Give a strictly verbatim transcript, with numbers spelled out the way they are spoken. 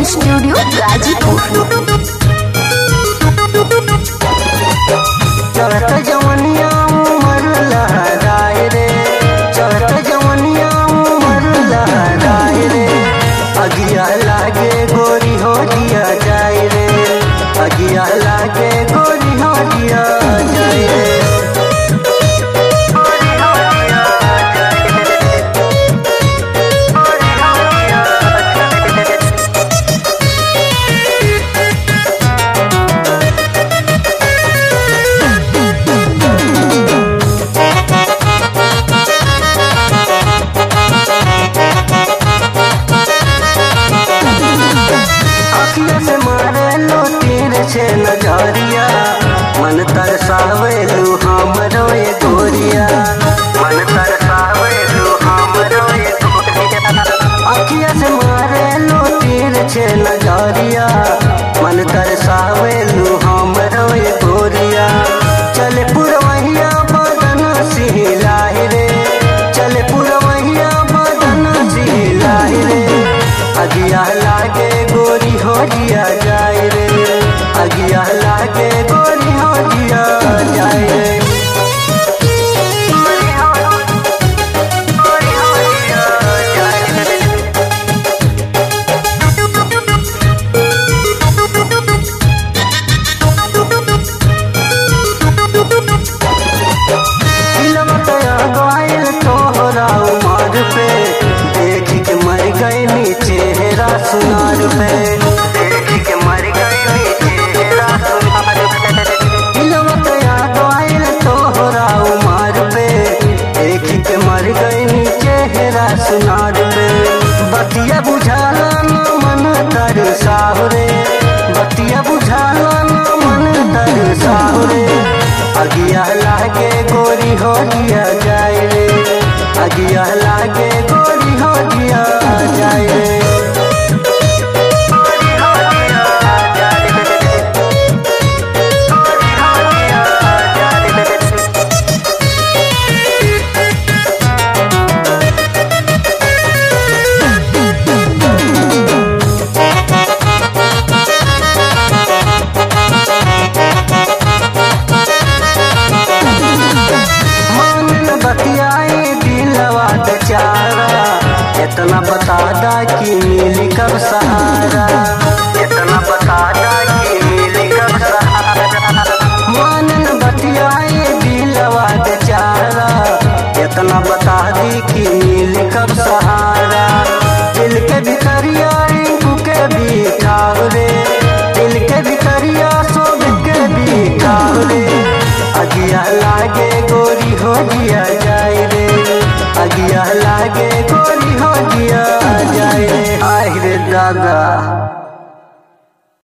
Studio Ghazipur. चढ़त जवनिया उमर लहराए रे, चढ़त जवनिया उमर लहराए रे, अगिया लागे गोरी हो दिया जाए रे, अगिया लागे गोरी हो दिया जाए रे। छे नजरिया मन तरसावेलू हमरो ये गोरिया, मन तरसावेलू हमरो ये गोरिया, अखिया से मारे लो तीर छे नजरिया मन तरसावेलू हमरो ये गोरिया। चले पुरवैया बदन सिहिलाए रे, चले पुरवैया बदन सिहिलाए रे, अगिया लागे गोरी हो दिया जाए रे, अगिया लागे गोरी हो दिया जाए रे। तोहरा उमर पे देख के मर गई नी चेहरा सुनार पे, देख के मर गई चेहरा सुनार पे, याद आयल तोहरा उमर पे देख के मर गई नी चेहरा सुनार पे। बतिया बुझाला न मन तर सावरे, बतिया बुझाला न मन तर सावरे, अगिया लागे गोरी हो दिया जाए रे, अगिया लागे गोरी हो दिया जाए रे। इतना बता दा कि मिली कब सहारा, इतना बता दा कि मिली कब सहारा, मन न बतियाए दिलवा बेचारा, इतना बता दी कि मिली कब सहारा। दिल के भितरिया रिंकू के भी ठाव रे, दिल के भितरिया सोब के भी ठाव रे, अगिया लागे गोरी हो दिया जाए रे, अगिया लागे गोरी हो दिया जाए रे। आहि रे दादा।